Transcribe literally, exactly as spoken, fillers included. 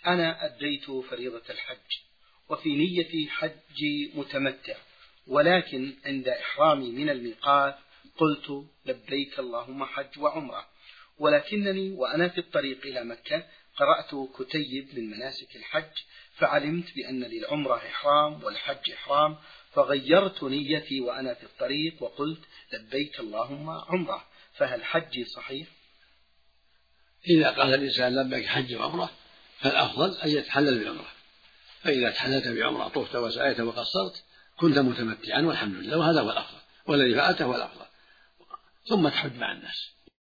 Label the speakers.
Speaker 1: أنا أديت فريضة الحج وفي نيتي حج متمتع، ولكن عند إحرامي من الميقات قلت لبيك اللهم حج وعمرة، ولكنني وأنا في الطريق إلى مكة قرأت كتيب من مناسك الحج فعلمت بأن للعمرة إحرام والحج إحرام، فغيرت نيتي وأنا في الطريق وقلت لبيك اللهم عمرة، فهل حجي صحيح؟
Speaker 2: إذا قال الإنسان لبيك حج وعمرة فالأفضل أن يتحلل بالعمرة، فإذا تحللت بعمرة طفت وسعيت وقصرت كنت متمتعا والحمد لله، وهذا هو الأفضل والذي فعلته هو الأفضل، ثم تحج مع الناس.